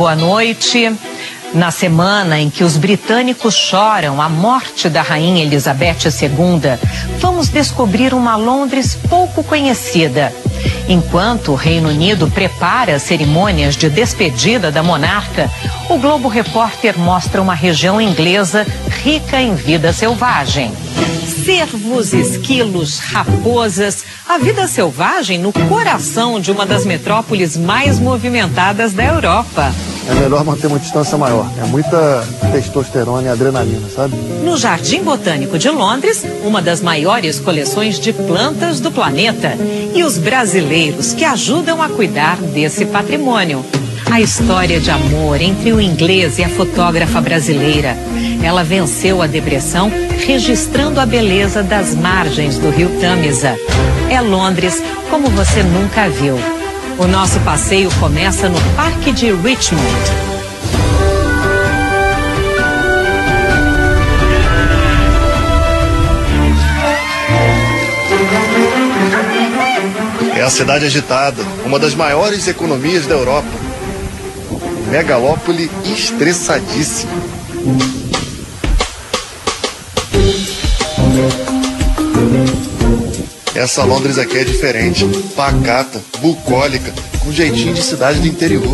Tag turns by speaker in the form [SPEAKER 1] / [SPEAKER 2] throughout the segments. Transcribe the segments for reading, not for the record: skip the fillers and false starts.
[SPEAKER 1] boa noite. Na semana em que os britânicos choram a morte da Rainha Elizabeth II, vamos descobrir uma Londres pouco conhecida. Enquanto o Reino Unido prepara cerimônias de despedida da monarca, o Globo Repórter mostra uma região inglesa rica em vida selvagem. Cervos, esquilos, raposas, a vida selvagem no coração de uma das metrópoles mais movimentadas da Europa.
[SPEAKER 2] É melhor manter uma distância maior. É muita testosterona e adrenalina, sabe?
[SPEAKER 1] No Jardim Botânico de Londres, uma das maiores coleções de plantas do planeta. E os brasileiros que ajudam a cuidar desse patrimônio. A história de amor entre o inglês e a fotógrafa brasileira. Ela venceu a depressão registrando a beleza das margens do rio Tâmisa. É Londres como você nunca viu. O nosso passeio começa no Parque de Richmond.
[SPEAKER 2] É a cidade agitada, uma das maiores economias da Europa. Megalópole estressadíssima. Essa Londres aqui é diferente, pacata, bucólica, com jeitinho de cidade do interior.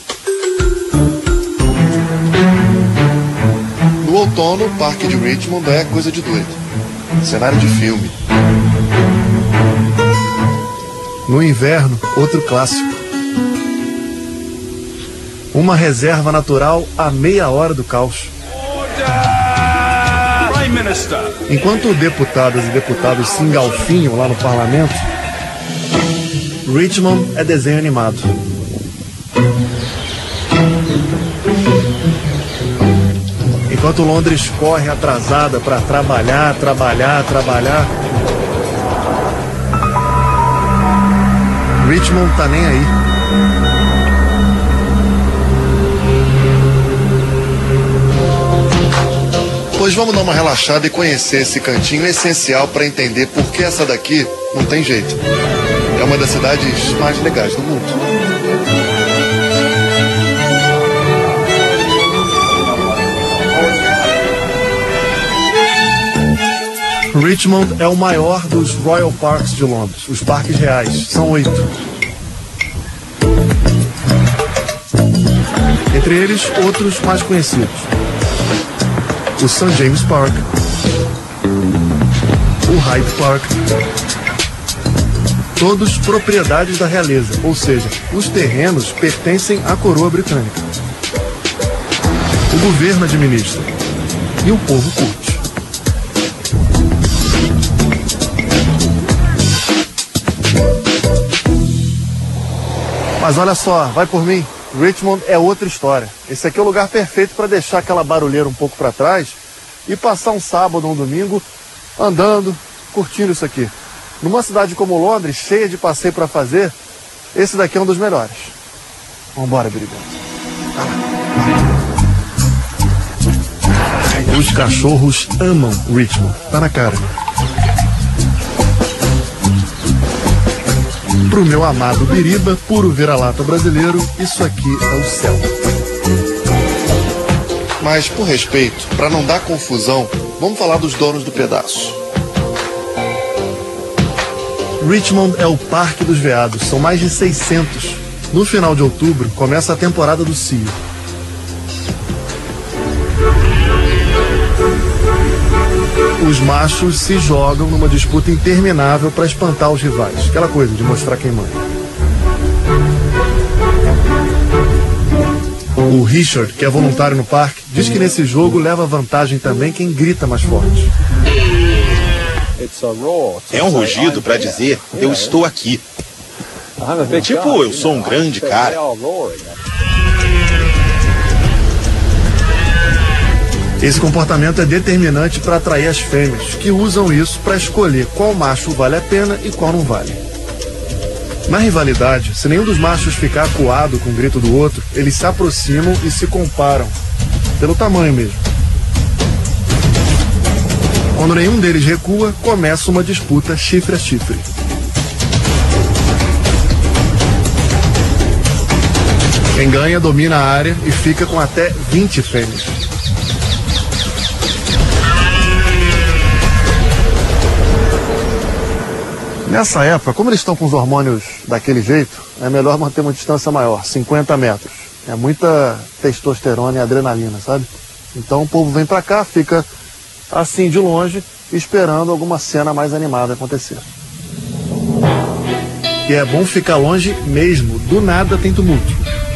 [SPEAKER 2] No outono, o Parque de Richmond é coisa de doido. Cenário de filme. No inverno, outro clássico. Uma reserva natural a meia hora do caos. Enquanto deputadas e deputados se engalfinham lá no parlamento, Richmond é desenho animado. Enquanto Londres corre atrasada para trabalhar, Richmond tá nem aí. Pois vamos dar uma relaxada e conhecer esse cantinho essencial para entender por que essa daqui não tem jeito. É uma das cidades mais legais do mundo. Richmond é o maior dos Royal Parks de Londres, os parques reais. São 8. Entre eles, outros mais conhecidos. O St. James Park, o Hyde Park, todos propriedades da realeza, ou seja, os terrenos pertencem à coroa britânica. O governo administra e o povo curte. Mas olha só, vai por mim. Richmond é outra história. Esse aqui é o lugar perfeito para deixar aquela barulheira um pouco para trás e passar um sábado ou um domingo andando, curtindo isso aqui. Numa cidade como Londres, cheia de passeio para fazer, esse daqui é um dos melhores. Vambora, Birigão. Os cachorros amam Richmond. Tá na cara. Pro meu amado Biriba, puro vira-lata brasileiro, isso aqui é o céu. Mas, por respeito, para não dar confusão, vamos falar dos donos do pedaço. Richmond é o Parque dos Veados, são mais de 600. No final de outubro, começa a temporada do cio. Os machos se jogam numa disputa interminável para espantar os rivais. Aquela coisa de mostrar quem manda. O Richard, que é voluntário no parque, diz que nesse jogo leva vantagem também quem grita mais forte.
[SPEAKER 3] É um rugido para dizer, eu estou aqui. Tipo, eu sou um grande cara.
[SPEAKER 2] Esse comportamento é determinante para atrair as fêmeas, que usam isso para escolher qual macho vale a pena e qual não vale. Na rivalidade, se nenhum dos machos ficar acuado com o grito do outro, eles se aproximam e se comparam, pelo tamanho mesmo. Quando nenhum deles recua, começa uma disputa chifre a chifre. Quem ganha domina a área e fica com até 20 fêmeas. Nessa época, como eles estão com os hormônios daquele jeito, é melhor manter uma distância maior, 50 metros. É muita testosterona e adrenalina, sabe? Então o povo vem pra cá, fica assim de longe, esperando alguma cena mais animada acontecer. E é bom ficar longe mesmo, do nada tem tumulto.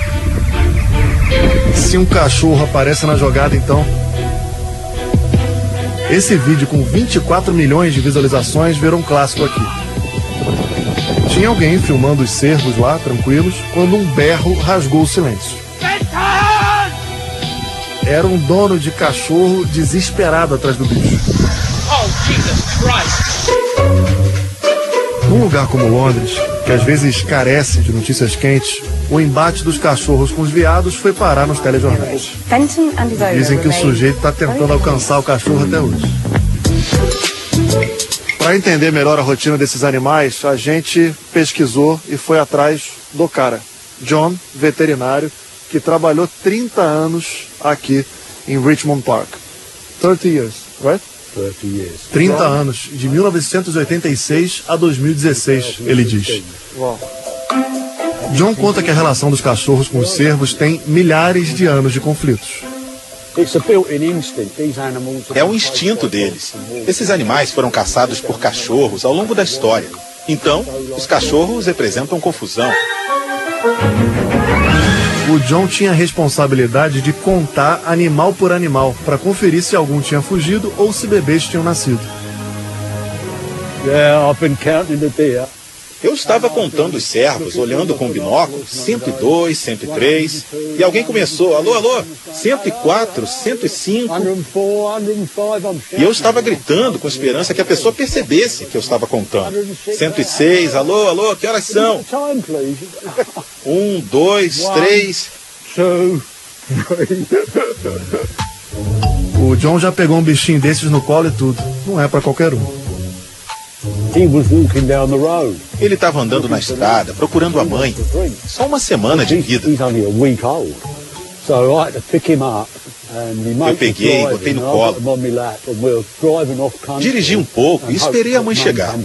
[SPEAKER 2] Se um cachorro aparece na jogada, então... Esse vídeo com 24 milhões de visualizações virou um clássico aqui. Tinha alguém filmando os cervos lá, tranquilos, quando um berro rasgou o silêncio. Era um dono de cachorro desesperado atrás do bicho. Num lugar como Londres, que às vezes carece de notícias quentes, o embate dos cachorros com os veados foi parar nos telejornais. Dizem que o sujeito está tentando alcançar o cachorro até hoje. Para entender melhor a rotina desses animais, a gente pesquisou e foi atrás do cara, John, veterinário, que trabalhou 30 anos aqui em Richmond Park. 30 years, right? 30 anos, de 1986 a 2016, ele diz. John conta que a relação dos cachorros com os cervos tem milhares de anos de conflitos.
[SPEAKER 3] É o instinto deles. Esses animais foram caçados por cachorros ao longo da história. Então, os cachorros representam confusão.
[SPEAKER 2] O John tinha a responsabilidade de contar animal por animal, para conferir se algum tinha fugido ou se bebês tinham nascido.
[SPEAKER 3] Eu estava contando os cervos, olhando com binóculos, 102, 103, e alguém começou, alô, alô, 104, 105, e eu estava gritando com esperança que a pessoa percebesse que eu estava contando. 106, alô, alô, que horas são? 1, 2, 3...
[SPEAKER 2] O John já pegou um bichinho desses no colo e tudo. Não é para qualquer um.
[SPEAKER 3] Ele estava andando na estrada, procurando a mãe. Só uma semana de vida. Eu peguei, botei no colo. Dirigi um pouco e esperei a mãe chegar.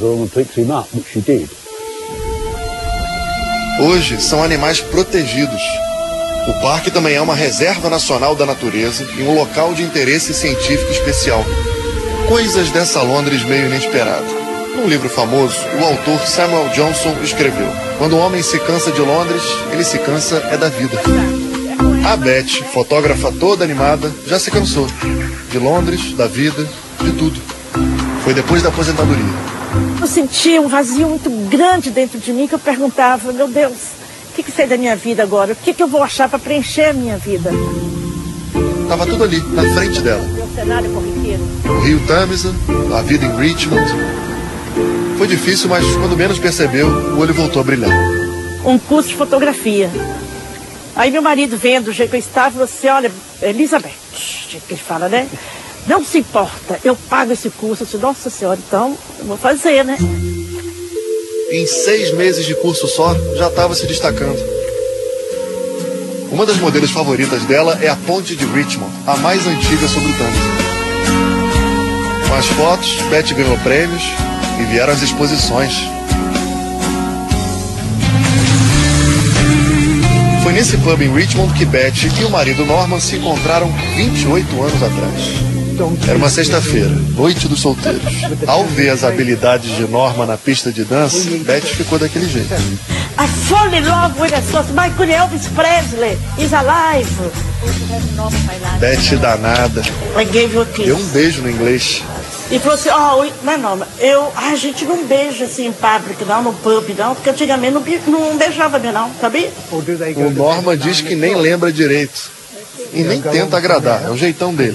[SPEAKER 2] Hoje são animais protegidos. O parque também é uma reserva nacional da natureza e um local de interesse científico especial. Coisas dessa Londres meio inesperada. Num livro famoso, o autor Samuel Johnson escreveu: quando o homem se cansa de Londres, ele se cansa é da vida. A Beth, fotógrafa toda animada, já se cansou. De Londres, da vida, de tudo. Foi depois da aposentadoria.
[SPEAKER 4] Eu sentia um vazio muito grande dentro de mim que eu perguntava: meu Deus, o que sei da minha vida agora? O que eu vou achar para preencher a minha vida?
[SPEAKER 2] Estava tudo ali, na frente dela.
[SPEAKER 4] Meu cenário corriqueiro.
[SPEAKER 2] O rio Tâmisa, a vida em Richmond. Foi difícil, mas quando menos percebeu, o olho voltou a brilhar.
[SPEAKER 4] Um curso de fotografia. Aí meu marido, vendo o jeito que eu estava, falou assim: olha, Elizabeth, que ele fala, né? Não se importa, eu pago esse curso. Eu disse: nossa senhora, então eu vou fazer, né?
[SPEAKER 2] Em 6 meses de curso só, já estava se destacando. Uma das modelos favoritas dela é a Ponte de Richmond, a mais antiga sobre o Tâmisa. Com as fotos, Beth ganhou prêmios e vieram as exposições. Foi nesse pub em Richmond que Beth e o marido Norman se encontraram 28 anos atrás. Era uma sexta-feira, noite dos solteiros. Ao ver as habilidades de Norman na pista de dança, Beth ficou daquele jeito.
[SPEAKER 4] I fall in love with a sort. My good Elvis Presley is alive.
[SPEAKER 2] Beth danada.
[SPEAKER 4] I gave you a kiss.
[SPEAKER 2] Deu um beijo no inglês.
[SPEAKER 4] E falou assim: Norma, a gente não beija assim em público, não, no pub, não, porque antigamente não beijava, não, sabia?
[SPEAKER 2] O Norman diz que nem lembra direito. E nem tenta agradar, é o jeitão dele.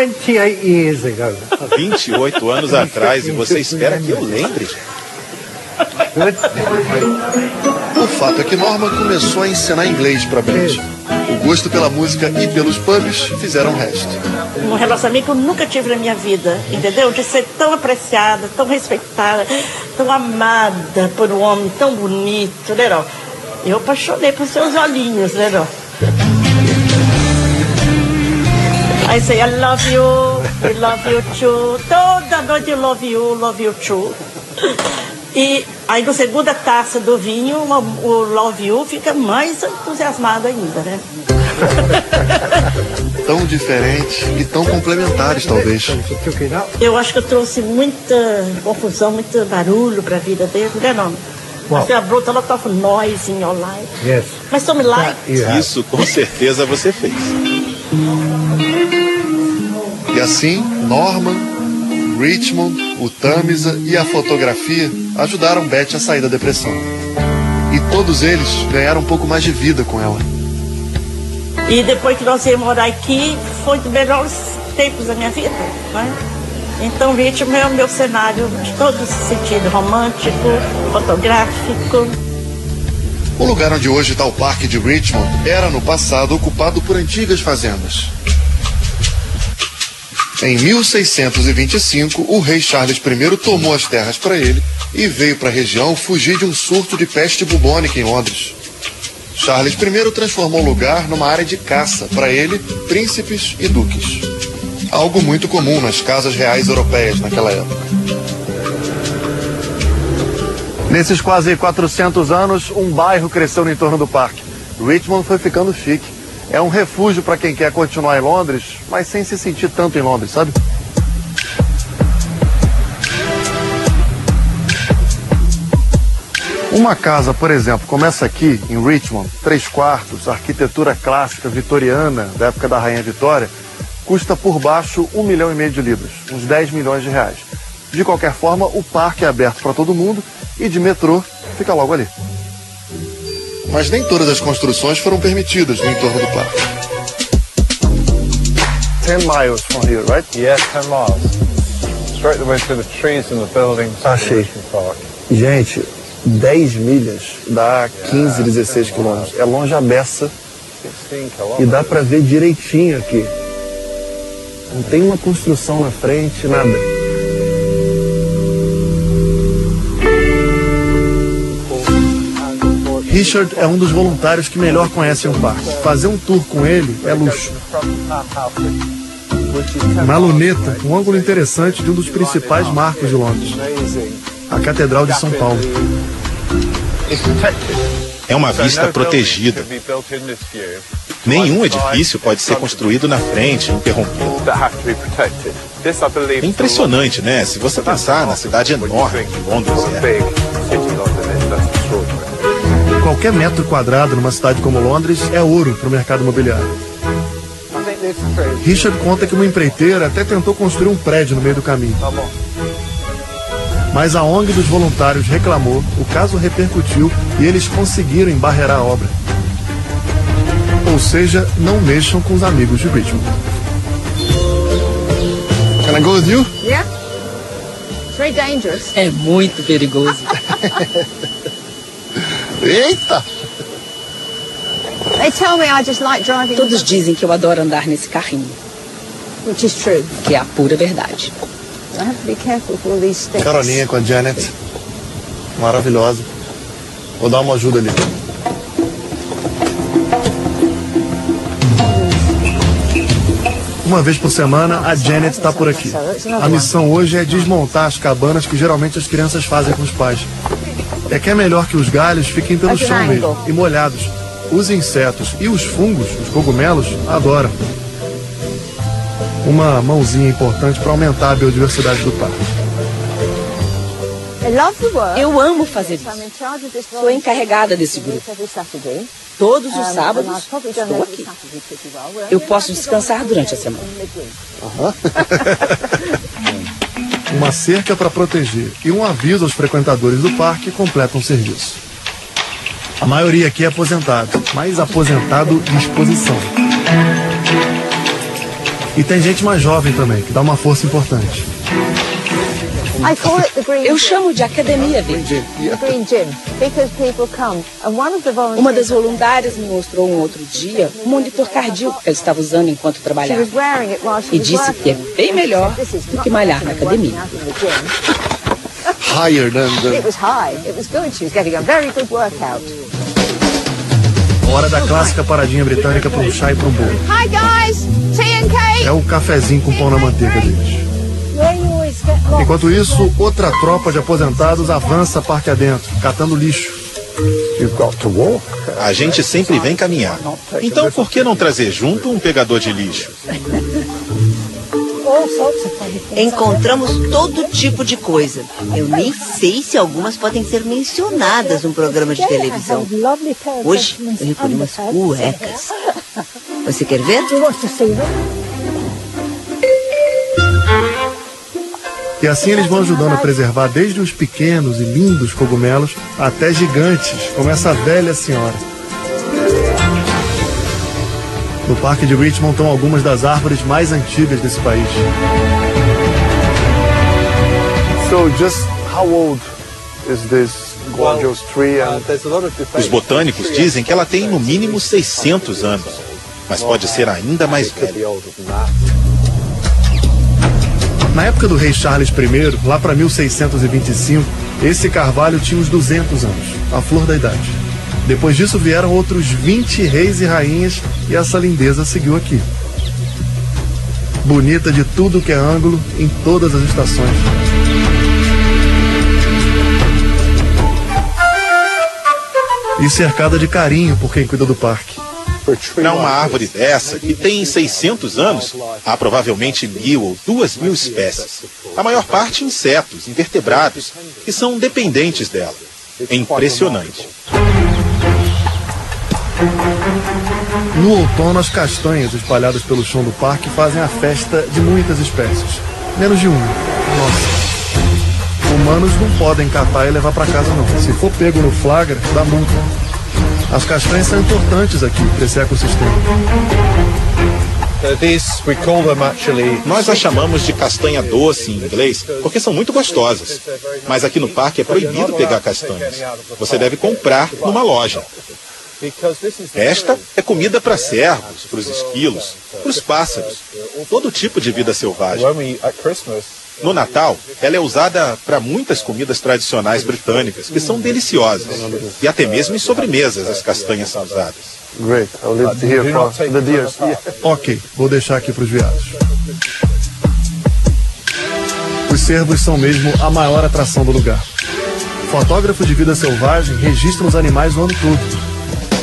[SPEAKER 3] 28 anos atrás, e você espera que eu lembre?
[SPEAKER 2] O fato é que Norman começou a ensinar inglês para Beth. O gosto pela música e pelos pubs fizeram o resto.
[SPEAKER 4] Um relacionamento que eu nunca tive na minha vida, entendeu? De ser tão apreciada, tão respeitada, tão amada por um homem tão bonito, né? Eu apaixonei por seus olhinhos, né? I say, I love you too. Toda noite eu love you too. E aí, na segunda taça do vinho, o love you fica mais entusiasmado ainda, né?
[SPEAKER 2] Tão diferentes e tão complementares, talvez.
[SPEAKER 4] Eu acho que eu trouxe muita confusão, muito barulho para a vida dele, né, não? Assim, a bruta, ela toca noise in your life.
[SPEAKER 5] Yes.
[SPEAKER 4] Mas some light.
[SPEAKER 3] Isso com certeza você fez.
[SPEAKER 2] E assim, Norman, Richmond, o Tamiza e a fotografia ajudaram Beth a sair da depressão. E todos eles ganharam um pouco mais de vida com ela.
[SPEAKER 4] E depois que nós viemos morar aqui, foi dos melhores tempos da minha vida, né? Então, Richmond é o meu cenário de todo sentido, romântico, fotográfico.
[SPEAKER 2] O lugar onde hoje está o Parque de Richmond era, no passado, ocupado por antigas fazendas. Em 1625, o rei Charles I tomou as terras para ele e veio para a região fugir de um surto de peste bubônica em Londres. Charles I transformou o lugar numa área de caça para ele, príncipes e duques. Algo muito comum nas casas reais europeias naquela época. Nesses quase 400 anos, um bairro cresceu no entorno do parque. Richmond foi ficando chique. É um refúgio para quem quer continuar em Londres, mas sem se sentir tanto em Londres, sabe? Uma casa, por exemplo, como essa aqui, em Richmond, 3 quartos, arquitetura clássica vitoriana, da época da Rainha Vitória, custa por baixo 1,5 milhão de libras, uns 10 milhões de reais. De qualquer forma, o parque é aberto para todo mundo e de metrô fica logo ali. Mas nem todas as construções foram permitidas no entorno do parque. 10 miles from here, right?
[SPEAKER 5] Yes, 10 miles. Straight the way through the trees and the buildings.
[SPEAKER 2] Achei. Gente, 10 milhas dá 15, 16 quilômetros. É longe a beça e dá para ver direitinho aqui. Não tem uma construção na frente, nada. Richard é um dos voluntários que melhor conhecem o parque. Fazer um tour com ele é luxo. Uma luneta, um ângulo interessante de um dos principais marcos de Londres, a Catedral de São Paulo.
[SPEAKER 3] É uma vista protegida. Nenhum edifício pode ser construído na frente, interrompido. É impressionante, né? Se você pensar na cidade enorme que Londres é.
[SPEAKER 2] Qualquer metro quadrado numa cidade como Londres é ouro para o mercado imobiliário. Richard conta que uma empreiteira até tentou construir um prédio no meio do caminho. Mas a ONG dos voluntários reclamou, o caso repercutiu e eles conseguiram embarrear a obra. Ou seja, não mexam com os amigos de Richmond. Can I go with you?
[SPEAKER 6] Yeah. It's very dangerous.
[SPEAKER 7] É muito perigoso.
[SPEAKER 2] Eita!
[SPEAKER 6] They tell me I just like driving.
[SPEAKER 7] Todos dizem que eu adoro andar nesse carrinho.
[SPEAKER 6] Which is true.
[SPEAKER 7] Que é a pura verdade.
[SPEAKER 6] I have to be careful with all these sticks.
[SPEAKER 2] Carolinha com a Janet. Maravilhosa. Vou dar uma ajuda ali. Uma vez por semana, a Janet está por aqui. A missão hoje é desmontar as cabanas que geralmente as crianças fazem com os pais. É que é melhor que os galhos fiquem pelo chão mesmo, e molhados. Os insetos e os fungos, os cogumelos, adoram. Uma mãozinha importante para aumentar a biodiversidade do parque.
[SPEAKER 7] Eu amo fazer isso. Sou encarregada desse grupo. Todos os sábados estou aqui. Eu posso descansar durante a semana.
[SPEAKER 2] Uma cerca para proteger e um aviso aos frequentadores do parque completam o serviço. A maioria aqui é aposentado, mas aposentado de exposição. E tem gente mais jovem também, que dá uma força importante.
[SPEAKER 7] Eu chamo de Academia Verde. Uma das voluntárias me mostrou um outro dia um monitor cardíaco que ela estava usando enquanto trabalhava. E disse que é bem melhor do que malhar na academia.
[SPEAKER 2] Higher than the...
[SPEAKER 6] It was high. It was good. She was getting a very good workout.
[SPEAKER 2] Hora da clássica paradinha britânica para um chá e para um bolo.
[SPEAKER 6] Hi guys, tea and cake.
[SPEAKER 2] É o cafezinho com pão na manteiga deles. Enquanto isso, outra tropa de aposentados avança parque adentro, catando lixo.
[SPEAKER 3] A gente sempre vem caminhar. Então por que não trazer junto um pegador de lixo?
[SPEAKER 8] Encontramos todo tipo de coisa. Eu nem sei se algumas podem ser mencionadas num programa de televisão. Hoje eu recolhi umas cuecas. Você quer ver?
[SPEAKER 2] E assim eles vão ajudando a preservar desde os pequenos e lindos cogumelos até gigantes, como essa velha senhora. No Parque de Richmond estão algumas das árvores mais antigas desse país. So, just how old is this gorgeous tree?
[SPEAKER 3] Os botânicos dizem que ela tem no mínimo 600 anos, mas pode ser ainda mais velha.
[SPEAKER 2] Na época do rei Charles I, lá para 1625, esse carvalho tinha uns 200 anos, a flor da idade. Depois disso vieram outros 20 reis e rainhas e essa lindeza seguiu aqui. Bonita de tudo que é ângulo, em todas as estações. E cercada de carinho por quem cuida do parque.
[SPEAKER 3] Para uma árvore dessa, que tem 600 anos, há provavelmente 1.000 ou 2.000 espécies. A maior parte insetos, invertebrados, que são dependentes dela. É impressionante.
[SPEAKER 2] No outono, as castanhas espalhadas pelo chão do parque fazem a festa de muitas espécies. Menos de uma. Nossa. Humanos não podem catar e levar para casa não. Se for pego no flagra, dá multa. As castanhas são importantes aqui para esse ecossistema.
[SPEAKER 3] Nós as chamamos de castanha doce em inglês porque são muito gostosas. Mas aqui no parque é proibido pegar castanhas. Você deve comprar numa loja. Esta é comida para cervos, para os esquilos, para os pássaros, todo tipo de vida selvagem. No Natal, ela é usada para muitas comidas tradicionais britânicas, que são deliciosas. E até mesmo em sobremesas as castanhas são usadas.
[SPEAKER 2] Great. I'll leave it here for the deers. Ok, vou deixar aqui para os veados. Os cervos são mesmo a maior atração do lugar. Fotógrafos de vida selvagem registram os animais o ano todo.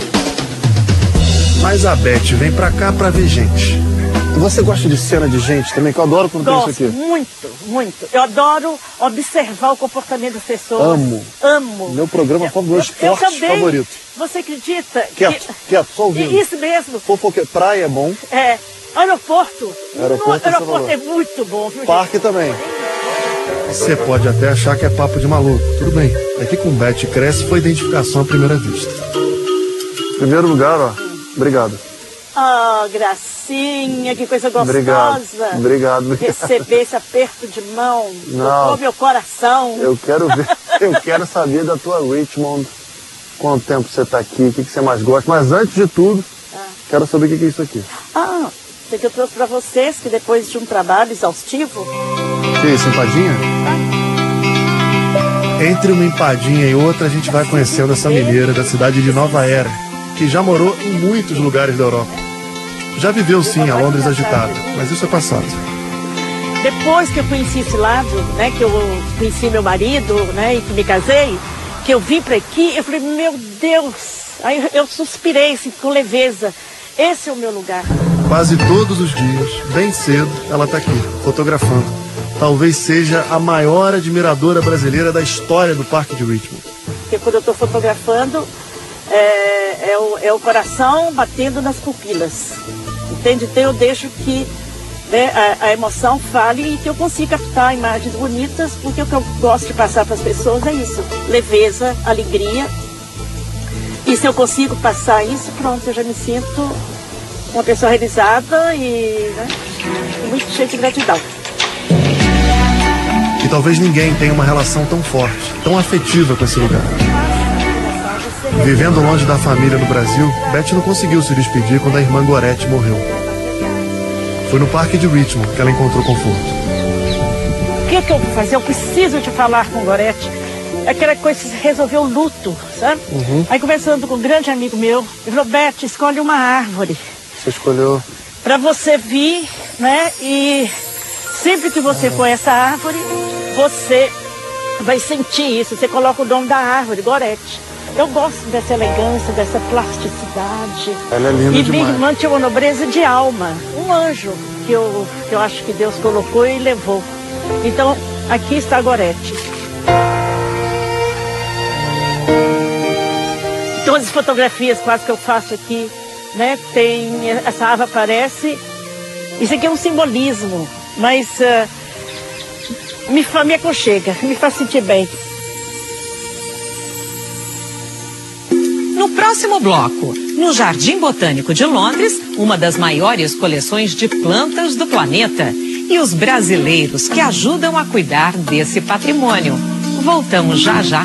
[SPEAKER 2] Mas a Beth vem pra cá pra ver gente. Você gosta de cena de gente também? Que eu adoro quando tem isso aqui.
[SPEAKER 4] Muito, muito. Eu adoro observar o comportamento das pessoas. Amo.
[SPEAKER 2] Meu programa favorito, esporte favorito.
[SPEAKER 4] Você acredita?
[SPEAKER 2] Quieto, só ouvindo.
[SPEAKER 4] Isso mesmo.
[SPEAKER 2] Praia é bom.
[SPEAKER 4] É. Aeroporto.
[SPEAKER 2] Aeroporto
[SPEAKER 4] é muito bom, viu,
[SPEAKER 2] Parque
[SPEAKER 4] gente?
[SPEAKER 2] Também. Você pode até achar que é papo de maluco. Tudo bem. Aqui com Beth Cresce foi identificação à primeira vista. Em primeiro lugar, ó. Obrigado.
[SPEAKER 4] Oh, gracinha, que coisa gostosa.
[SPEAKER 2] Obrigado.
[SPEAKER 4] Receber esse aperto de mão.
[SPEAKER 2] Não.
[SPEAKER 4] Tocou meu coração.
[SPEAKER 2] Eu quero saber da tua Richmond. Quanto tempo você está aqui, o que você mais gosta. Mas antes de tudo, quero saber o que é isso aqui.
[SPEAKER 4] Isso aqui eu trouxe para vocês, que depois de um trabalho exaustivo...
[SPEAKER 2] Que isso, empadinha? Entre uma empadinha e outra, a gente vai conhecendo essa mineira da cidade de Nova Era, que já morou em muitos lugares da Europa. Já viveu, sim, a Londres agitada, mas isso é passado.
[SPEAKER 4] Depois que eu conheci esse lado, né, que eu conheci meu marido, né, e que me casei, que eu vim para aqui, eu falei, meu Deus, aí eu suspirei assim, com leveza. Esse é o meu lugar.
[SPEAKER 2] Quase todos os dias, bem cedo, ela está aqui, fotografando. Talvez seja a maior admiradora brasileira da história do Parque de Richmond.
[SPEAKER 4] Porque quando eu estou fotografando, é o coração batendo nas pupilas. Entende? Então eu deixo que, né, a emoção fale e que eu consiga captar imagens bonitas, porque o que eu gosto de passar para as pessoas é isso. Leveza, alegria. E se eu consigo passar isso, pronto, eu já me sinto uma pessoa realizada e, né, muito cheia de gratidão.
[SPEAKER 2] E talvez ninguém tenha uma relação tão forte, tão afetiva com esse lugar. Vivendo longe da família no Brasil, Beth não conseguiu se despedir quando a irmã Gorete morreu. Foi no Parque de Richmond que ela encontrou conforto.
[SPEAKER 4] O que eu vou fazer? Eu preciso de falar com Gorete. aquela coisa que resolveu o luto, sabe? Aí conversando com um grande amigo meu, ele falou, Beth, escolhe uma árvore.
[SPEAKER 2] Você escolheu?
[SPEAKER 4] Para você vir, né? E sempre que você for essa árvore, você vai sentir isso. Você coloca o nome da árvore, Gorete. Eu gosto dessa elegância, dessa plasticidade.
[SPEAKER 2] Ela é linda
[SPEAKER 4] e
[SPEAKER 2] demais.
[SPEAKER 4] minha irmã tinha uma nobreza de alma. Um anjo que eu acho que Deus colocou e levou. Então, aqui está a Gorete. Todas as fotografias quase que eu faço aqui, né? Tem, essa árvore aparece. Isso aqui é um simbolismo, mas me aconchega, me faz sentir bem.
[SPEAKER 1] No próximo bloco, no Jardim Botânico de Londres, uma das maiores coleções de plantas do planeta e os brasileiros que ajudam a cuidar desse patrimônio. Voltamos já já.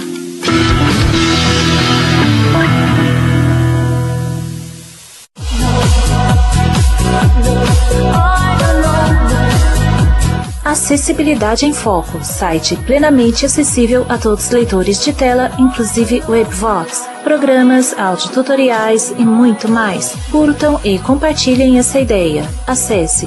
[SPEAKER 9] Acessibilidade em Foco, site plenamente acessível a todos os leitores de tela, inclusive Webvox, programas, audiotutoriais e muito mais. Curtam e compartilhem essa ideia. Acesse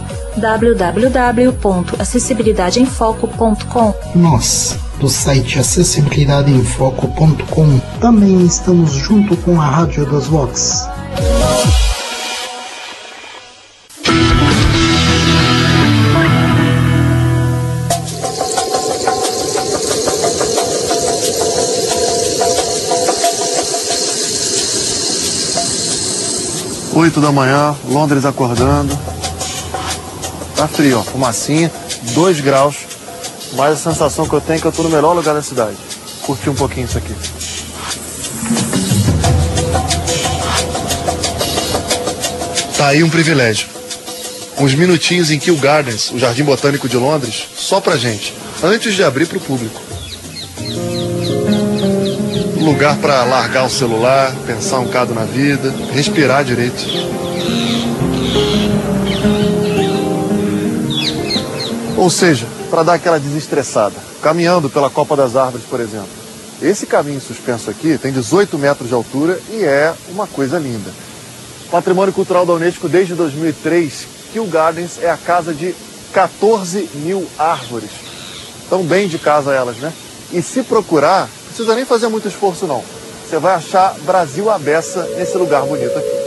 [SPEAKER 9] www.acessibilidadeemfoco.com.
[SPEAKER 10] Nós, do site acessibilidadeemfoco.com, também estamos junto com a Rádio das Vox.
[SPEAKER 2] Oito da manhã, Londres acordando. Tá frio, ó, fumacinha, 2 graus. Mas a sensação que eu tenho é que eu tô no melhor lugar da cidade. Curti um pouquinho isso aqui. Tá aí um privilégio. Uns minutinhos em Kew Gardens, o Jardim Botânico de Londres, só pra gente, antes de abrir pro público. Lugar para largar o celular, pensar um bocado na vida, respirar direito. Ou seja, para dar aquela desestressada, caminhando pela Copa das Árvores, por exemplo. Esse caminho suspenso aqui tem 18 metros de altura e é uma coisa linda. Patrimônio Cultural da Unesco desde 2003, Kew Gardens é a casa de 14 mil árvores. Estão bem de casa elas, né? E se procurar, não precisa nem fazer muito esforço não. Você vai achar Brasil à beça nesse lugar bonito aqui.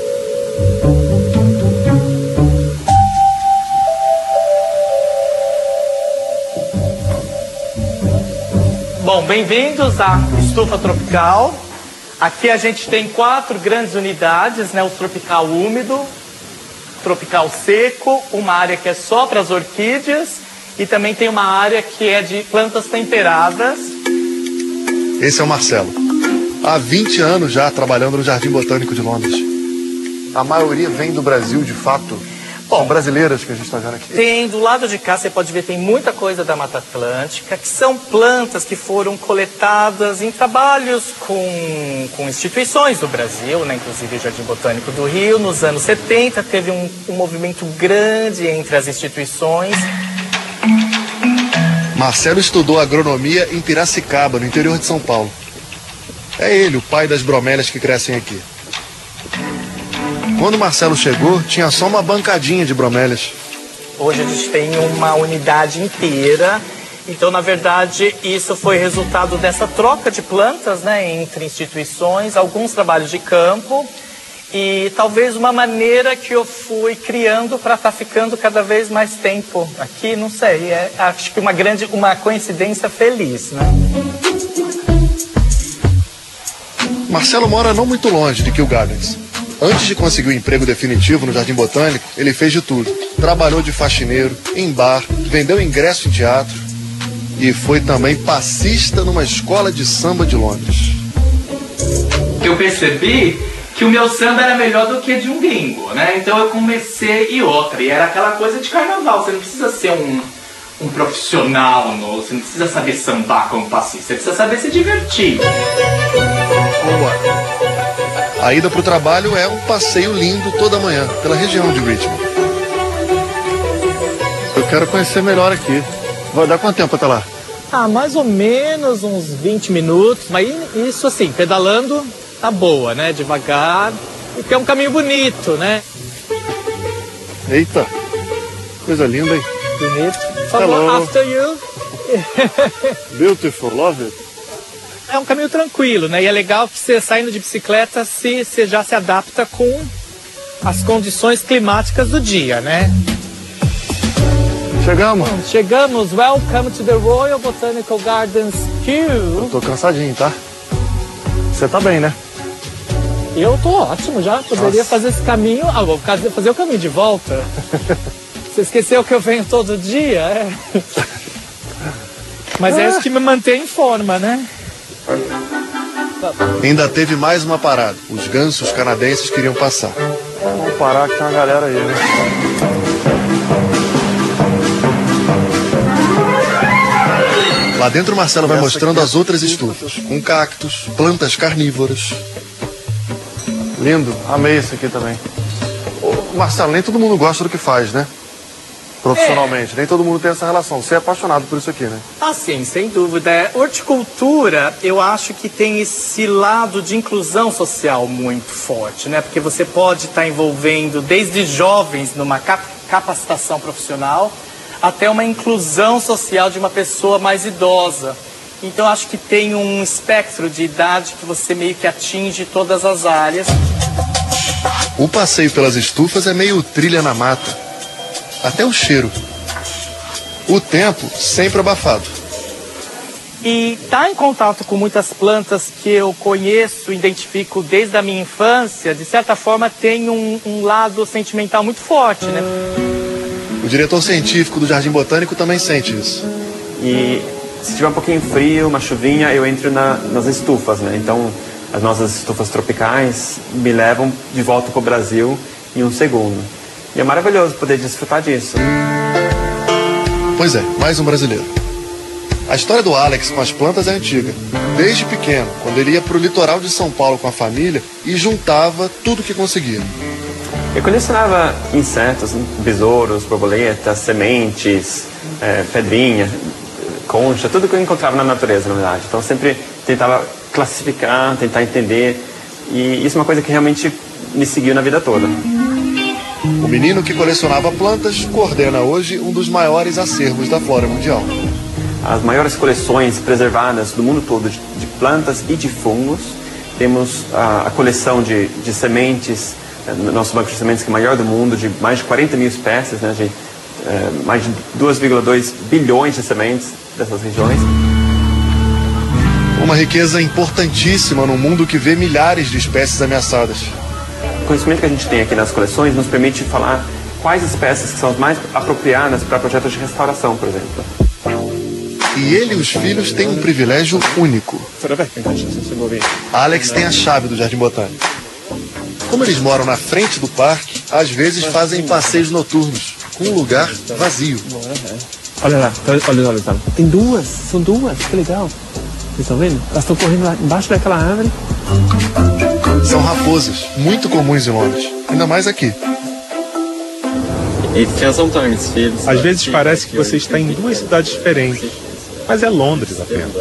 [SPEAKER 11] Bom, bem-vindos à Estufa Tropical. Aqui a gente tem 4 grandes unidades, né? O tropical úmido, tropical seco, uma área que é só para as orquídeas e também tem uma área que é de plantas temperadas.
[SPEAKER 2] Esse é o Marcelo. Há 20 anos já trabalhando no Jardim Botânico de Londres. A maioria vem do Brasil, de fato. São brasileiras que a gente está vendo aqui.
[SPEAKER 11] Tem, do lado de cá você pode ver, tem muita coisa da Mata Atlântica, que são plantas que foram coletadas em trabalhos com instituições do Brasil, né? Inclusive o Jardim Botânico do Rio. Nos anos 70 teve um movimento grande entre as instituições.
[SPEAKER 2] Marcelo estudou agronomia em Piracicaba, no interior de São Paulo. É ele, o pai das bromélias que crescem aqui. Quando o Marcelo chegou, tinha só uma bancadinha de bromélias.
[SPEAKER 11] Hoje a gente tem uma unidade inteira. Então, na verdade, isso foi resultado dessa troca de plantas, né, entre instituições, alguns trabalhos de campo e talvez uma maneira que eu fui criando para estar ficando cada vez mais tempo aqui, não sei, acho que uma coincidência feliz, né?
[SPEAKER 2] Marcelo mora não muito longe de Kew Gardens. Antes de conseguir o emprego definitivo no Jardim Botânico, ele fez de tudo. Trabalhou de faxineiro, em bar, vendeu ingresso em teatro e foi também passista numa escola de samba de Londres.
[SPEAKER 11] Eu percebi que o meu samba era melhor do que de um gringo, né? Então eu comecei, e era aquela coisa de carnaval, você não precisa ser um profissional, você não precisa saber sambar como passista, você precisa saber se divertir.
[SPEAKER 2] Boa. A ida para o trabalho é um passeio lindo toda manhã, pela região de Richmond. Eu quero conhecer melhor aqui. Vai dar quanto tempo até lá?
[SPEAKER 11] Mais ou menos uns 20 minutos, mas isso assim, pedalando tá boa, né? Devagar, porque é um caminho bonito, né?
[SPEAKER 2] Eita, coisa linda, hein?
[SPEAKER 11] Bonito. Hello. After you.
[SPEAKER 2] Beautiful, love it.
[SPEAKER 11] É um caminho tranquilo, né? E é legal que você saindo de bicicleta, você já se adapta com as condições climáticas do dia, né? Chegamos. Welcome to the Royal Botanical Gardens Kew.
[SPEAKER 2] Eu tô cansadinho, tá? Você tá bem, né?
[SPEAKER 11] Eu tô ótimo já. Poderia fazer esse caminho. Vou fazer o caminho de volta. Você esqueceu que eu venho todo dia? É. Mas é isso que me mantém em forma, né?
[SPEAKER 2] Ainda teve mais uma parada. Os gansos canadenses queriam passar. Vamos parar que tem uma galera aí, né? Lá dentro o Marcelo vai mostrando as outras estufas, com cactos, plantas carnívoras. Lindo, amei isso aqui também. Ô, Marcelo, nem todo mundo gosta do que faz, né? Profissionalmente, nem todo mundo tem essa relação. Você é apaixonado por isso aqui, né?
[SPEAKER 11] Sim, sem dúvida. Horticultura, eu acho que tem esse lado de inclusão social muito forte, né? Porque você pode estar envolvendo desde jovens numa capacitação profissional até uma inclusão social de uma pessoa mais idosa. Então, acho que tem um espectro de idade que você meio que atinge todas as áreas.
[SPEAKER 2] O passeio pelas estufas é meio trilha na mata. Até o cheiro. O tempo sempre abafado.
[SPEAKER 11] E estar em contato com muitas plantas que eu conheço, identifico desde a minha infância, de certa forma tem um lado sentimental muito forte, né?
[SPEAKER 2] O diretor científico do Jardim Botânico também sente isso.
[SPEAKER 12] E se tiver um pouquinho frio, uma chuvinha, eu entro nas estufas, né? Então, as nossas estufas tropicais me levam de volta para o Brasil em um segundo. E é maravilhoso poder desfrutar disso.
[SPEAKER 2] Pois é, mais um brasileiro. A história do Alex com as plantas é antiga. Desde pequeno, quando ele ia para o litoral de São Paulo com a família e juntava tudo que conseguia.
[SPEAKER 12] Eu colecionava insetos, besouros, borboletas, sementes, pedrinha, concha, tudo que eu encontrava na natureza, na verdade. Então, sempre tentava classificar, tentar entender. E isso é uma coisa que realmente me seguiu na vida toda.
[SPEAKER 2] O menino que colecionava plantas coordena hoje um dos maiores acervos da flora mundial.
[SPEAKER 12] As maiores coleções preservadas do mundo todo de plantas e de fungos. Temos a coleção de sementes, nosso banco de sementes que é o maior do mundo, de mais de 40 mil espécies, né, mais de 2,2 bilhões de sementes dessas regiões.
[SPEAKER 2] Uma riqueza importantíssima num mundo que vê milhares de espécies ameaçadas.
[SPEAKER 12] O conhecimento que a gente tem aqui nas coleções nos permite falar quais espécies que são as mais apropriadas para projetos de restauração, por exemplo.
[SPEAKER 2] E ele e os filhos têm um privilégio único. Alex tem a chave do Jardim Botânico. Como eles moram na frente do parque, às vezes fazem passeios noturnos, com um lugar vazio.
[SPEAKER 13] Olha lá. Tem duas, são duas, que legal. Vocês estão vendo? Elas estão correndo lá embaixo daquela árvore.
[SPEAKER 2] São raposas, muito comuns em Londres, ainda mais aqui.
[SPEAKER 14] Às vezes parece que você está em duas cidades diferentes, mas é Londres apenas.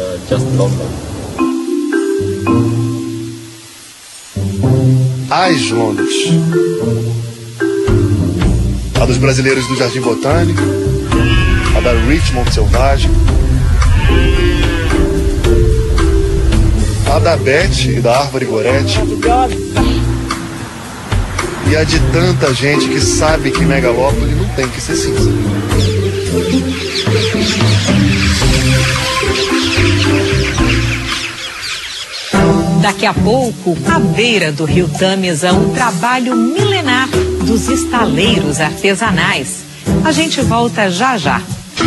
[SPEAKER 2] As Londres. A dos brasileiros do Jardim Botânico, a da Richmond Selvagem, a da Beth e da Árvore Gorete, e a de tanta gente que sabe que Megalópole não tem que ser cinza.
[SPEAKER 1] Daqui a pouco, à beira do rio Tâmisa, um trabalho milenar dos estaleiros artesanais. A gente volta já já.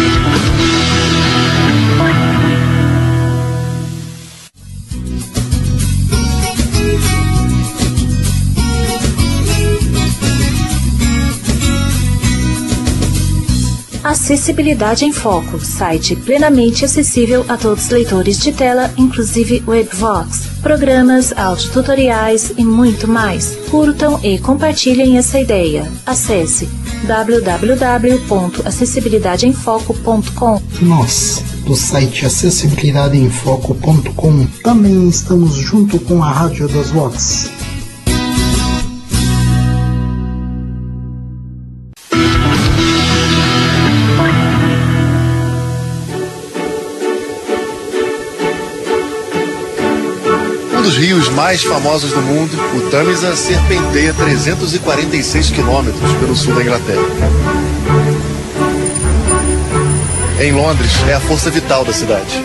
[SPEAKER 9] Acessibilidade em Foco, site plenamente acessível a todos os leitores de tela, inclusive Webvox, programas, audiotutoriais e muito mais. Curtam e compartilhem essa ideia. Acesse www.acessibilidadeemfoco.com.
[SPEAKER 10] Nós, do site acessibilidadeemfoco.com, também estamos junto com a Rádio das Vox.
[SPEAKER 2] Um dos rios mais famosos do mundo, o Tâmisa serpenteia 346 quilômetros pelo sul da Inglaterra. Em Londres, é a força vital da cidade.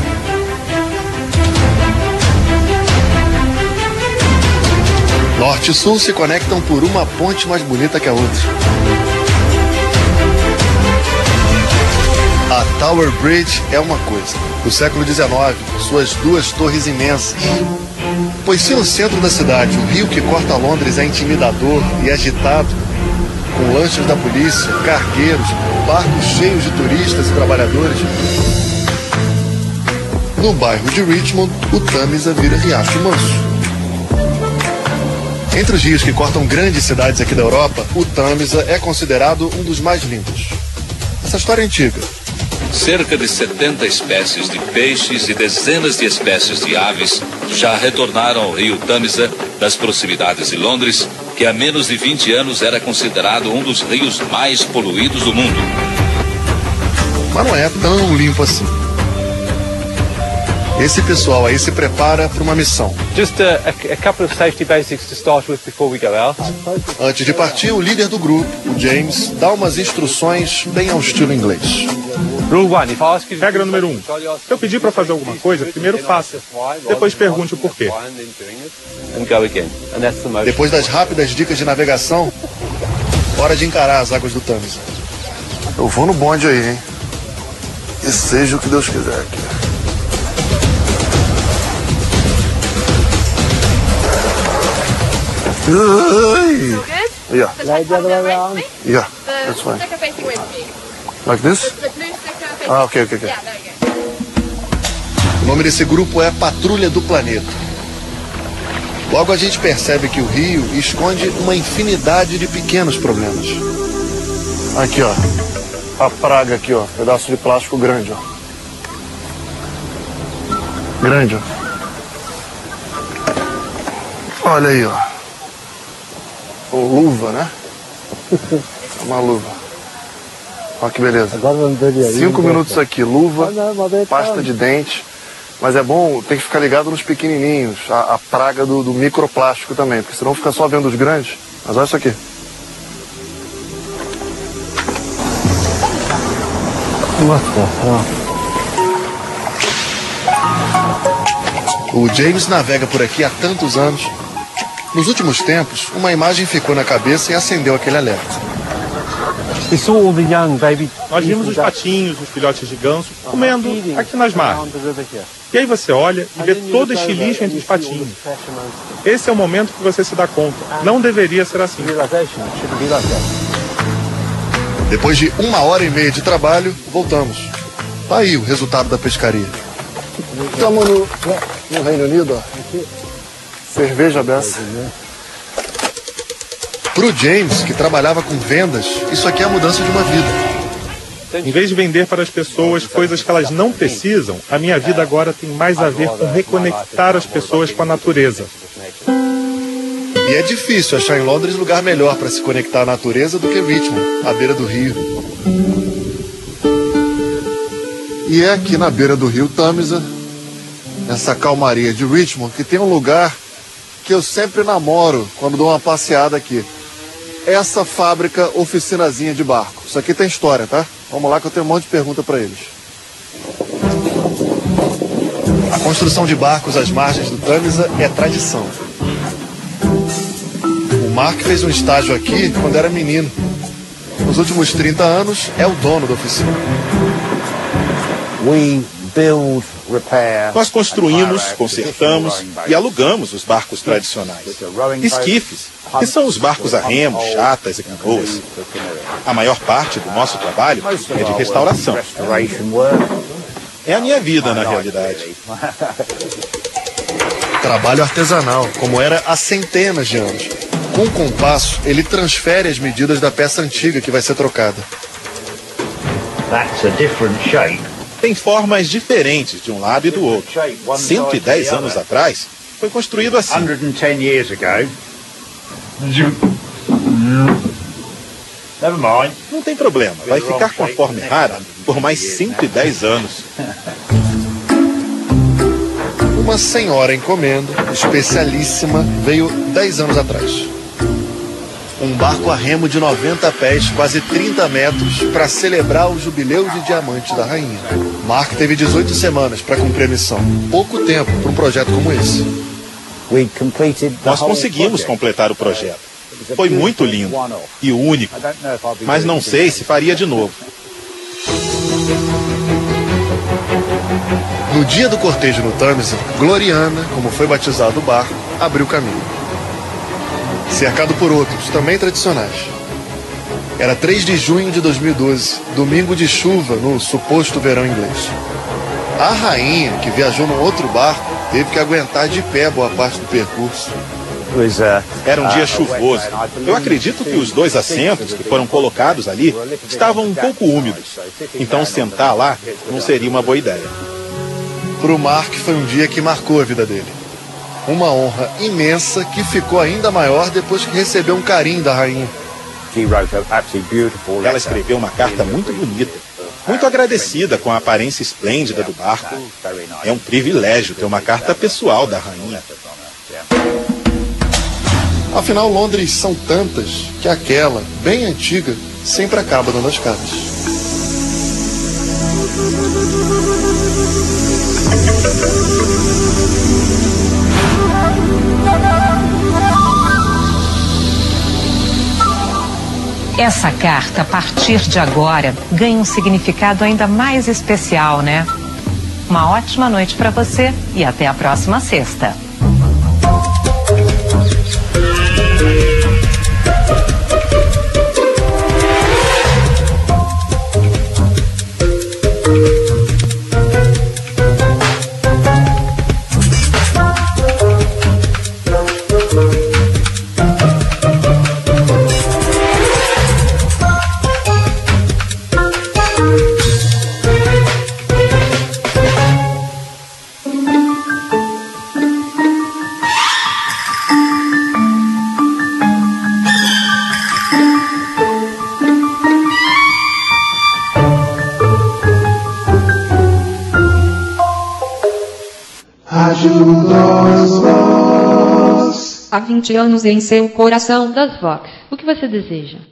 [SPEAKER 2] Norte e sul se conectam por uma ponte mais bonita que a outra. A Tower Bridge é uma coisa. Do século XIX, suas duas torres imensas. Pois se no centro da cidade o rio que corta Londres é intimidador e agitado, com lanchas da polícia, cargueiros, barcos cheios de turistas e trabalhadores, no bairro de Richmond, o Tâmisa vira riacho manso. Entre os rios que cortam grandes cidades aqui da Europa, o Tâmisa é considerado um dos mais limpos. Essa história é antiga.
[SPEAKER 15] Cerca de 70 espécies de peixes e dezenas de espécies de aves já retornaram ao rio Tâmisa das proximidades de Londres, que há menos de 20 anos era considerado um dos rios mais poluídos do mundo.
[SPEAKER 2] Mas não é tão limpo assim. Esse pessoal aí se prepara para uma missão.
[SPEAKER 5] Just a couple of safety basics to start with before we go out.
[SPEAKER 2] Antes de partir, o líder do grupo, o James, dá umas instruções bem ao estilo inglês.
[SPEAKER 14] Regra número 1. Se eu pedir para fazer alguma coisa, primeiro faça. Depois pergunte o porquê.
[SPEAKER 2] Depois das rápidas dicas de navegação, hora de encarar as águas do Tâmisa. Eu vou no bonde aí, hein? E seja o que Deus quiser aqui. Yeah. Yeah, that's fine. Like this? Ah, ok. O nome desse grupo é Patrulha do Planeta. Logo a gente percebe que o rio esconde uma infinidade de pequenos problemas. Aqui, ó. A praga aqui, ó. Pedaço de plástico grande, ó. Grande, ó. Olha aí, ó. Luva, né? Uma luva. Olha que beleza. 5 minutos aqui, luva, pasta de dente. Mas é bom, tem que ficar ligado nos pequenininhos, a praga do microplástico também, porque senão fica só vendo os grandes. Mas olha isso aqui. O James navega por aqui há tantos anos. Nos últimos tempos, uma imagem ficou na cabeça e acendeu aquele alerta.
[SPEAKER 14] Nós vimos os patinhos, os filhotes de ganso, comendo aqui nas margens. E aí você olha e vê todo este lixo entre os patinhos. Esse é o momento que você se dá conta. Não deveria ser assim.
[SPEAKER 2] Depois de 1h30 de trabalho, voltamos. Tá aí o resultado da pescaria. Estamos no Reino Unido, ó. Cerveja dessa. Pro James, que trabalhava com vendas, isso aqui é a mudança de uma vida.
[SPEAKER 14] Em vez de vender para as pessoas coisas que elas não precisam, a minha vida agora tem mais a ver com reconectar as pessoas com a natureza.
[SPEAKER 2] E é difícil achar em Londres lugar melhor para se conectar à natureza do que Richmond, à beira do rio. E é aqui na beira do rio Tâmisa, nessa calmaria de Richmond, que tem um lugar que eu sempre namoro quando dou uma passeada aqui. Essa fábrica, oficinazinha de barco. Isso aqui tem história, tá? Vamos lá que eu tenho um monte de pergunta para eles. A construção de barcos às margens do Tâmisa é tradição. O Mark fez um estágio aqui quando era menino. Nos últimos 30 anos, é o dono da oficina.
[SPEAKER 3] Nós construímos, consertamos e alugamos os barcos tradicionais. Esquifes, que são os barcos a remo, chatas e canoas. A maior parte do nosso trabalho é de restauração. É a minha vida, na realidade.
[SPEAKER 2] Trabalho artesanal, como era há centenas de anos. Com o compasso, ele transfere as medidas da peça antiga que vai ser trocada.
[SPEAKER 3] That's a different shape. Tem formas diferentes de um lado e do outro. 110 anos atrás, foi construído assim.
[SPEAKER 16] 110 years ago. Never mind.
[SPEAKER 3] Não tem problema, vai ficar com a forma errada por mais 110 anos.
[SPEAKER 2] Uma senhora encomenda, especialíssima, veio 10 anos atrás. Um barco a remo de 90 pés, quase 30 metros, para celebrar o jubileu de diamante da rainha. Mark teve 18 semanas para cumprir a missão. Pouco tempo para um projeto como esse.
[SPEAKER 3] Nós conseguimos completar o projeto. Foi muito lindo e único, mas não sei se faria de novo.
[SPEAKER 2] No dia do cortejo no Tâmisa, Gloriana, como foi batizado o barco, abriu caminho. Cercado por outros, também tradicionais. Era 3 de junho de 2012, domingo de chuva no suposto verão inglês. A rainha, que viajou num outro barco, teve que aguentar de pé boa parte do percurso.
[SPEAKER 3] Era um dia chuvoso. Eu acredito que os 2 assentos que foram colocados ali estavam um pouco úmidos. Então sentar lá não seria uma boa ideia.
[SPEAKER 2] Para o Mark foi um dia que marcou a vida dele. Uma honra imensa que ficou ainda maior depois que recebeu um carinho da rainha.
[SPEAKER 3] Ela escreveu uma carta muito bonita, muito agradecida com a aparência esplêndida do barco. É um privilégio ter uma carta pessoal da rainha.
[SPEAKER 2] Afinal, Londres são tantas que aquela, bem antiga, sempre acaba dando as caras.
[SPEAKER 1] Essa carta, a partir de agora, ganha um significado ainda mais especial, né? Uma ótima noite para você e até a próxima sexta.
[SPEAKER 17] Há 20 anos em seu coração das Vox. O que você deseja?